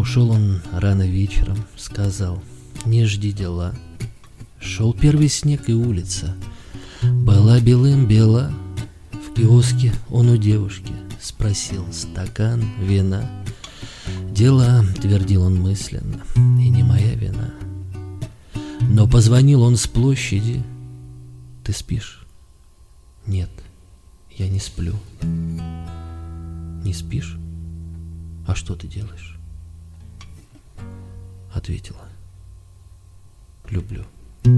Ушел он рано вечером, сказал: не жди дела. Шел первый снег, и улица была белым бела. В киоске он у девушки спросил стакан вина. Дела, твердил он мысленно, и не моя вина. Но позвонил он с площади. Ты спишь? Нет, я не сплю. Не спишь? А что ты делаешь? Ответила: люблю.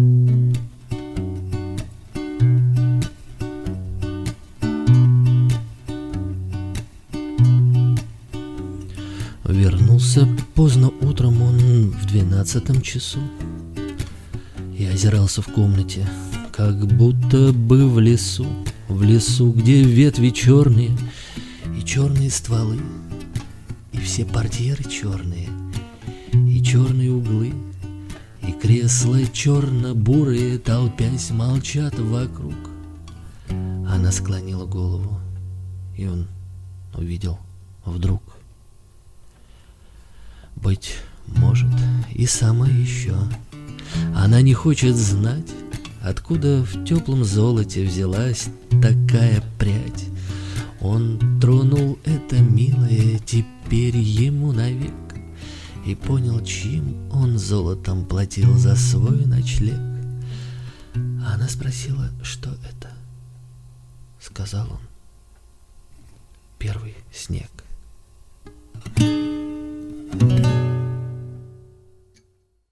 Вернулся поздно утром он в 12 часу. Я озирался в комнате, как будто бы в лесу, где ветви черные и черные стволы, и все портьеры черные, и черные углы, и кресла черно-бурые, толпясь, молчат вокруг. Она склонила голову, и он увидел вдруг. Быть может, и сама еще она не хочет знать, откуда в теплом золоте взялась такая прядь. Он тронул это милое теперь ему навек и понял, чьим он золотом платил за свой ночлег. Она спросила, что это. Сказал он: первый снег.